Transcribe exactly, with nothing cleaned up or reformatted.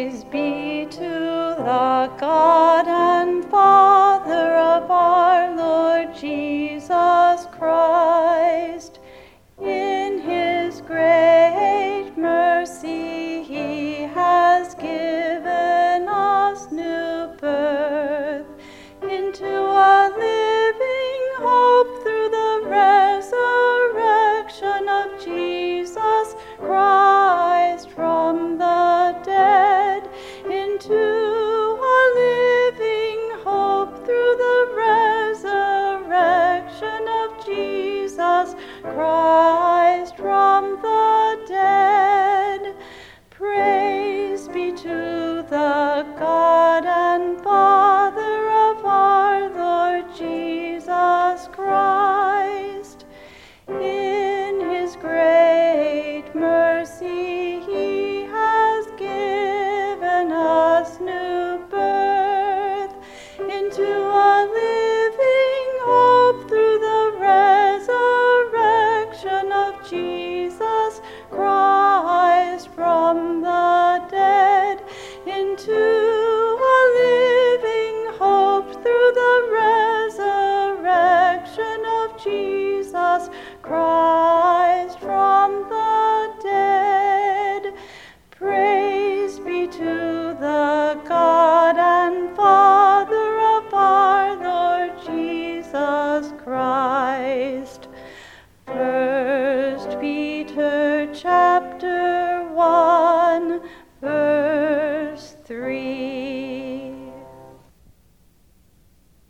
Praise be to the God and Father of our Lord Jesus Christ. In his great mercy he has given us new birth into a living hope through the resurrection of Jesus Christ from the dead, into a living hope through the resurrection of Jesus Christ from the dead. Praise be to the God and Father of our Lord Jesus Christ. In his great mercy he has given us new birth into a living hope through the resurrection of Jesus Christ from the dead, into a living hope through the resurrection of Jesus Christ from the dead. Praise be to the God and Father of our Lord Jesus Christ.